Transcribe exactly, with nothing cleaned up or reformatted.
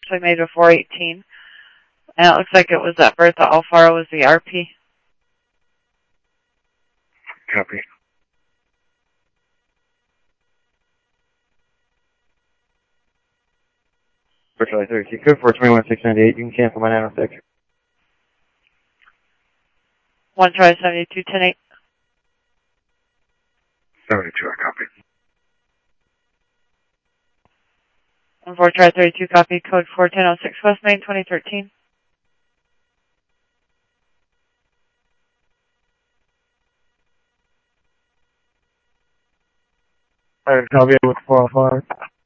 actually made a four eighteen. And it looks like it was at Bertha Alfaro was the R P. Copy. For Charlie thirty-two, code four twenty-one six ninety-eight, you can cancel my nine oh six. one Charlie seventy-two ten eight. seventy-two, I copy. one four Charlie thirty-two, copy, code four ten oh six West Main, twenty thirteen. Alright, copy with four oh five.